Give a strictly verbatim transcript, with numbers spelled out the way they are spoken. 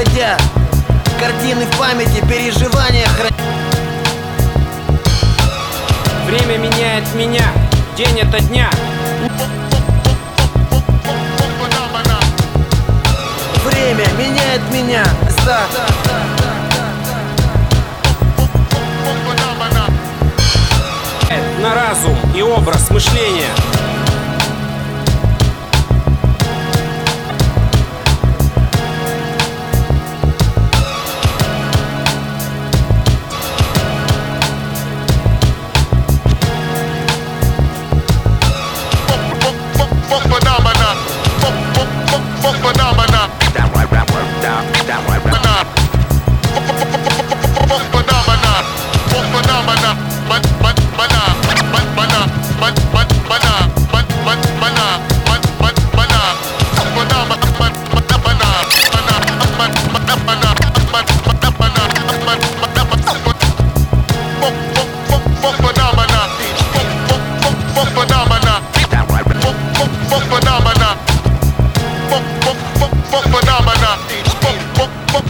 уходя, картины в памяти, переживания хранят. Время меняет меня, день ото дня. Время меняет меня. Да. На разум и образ мышления.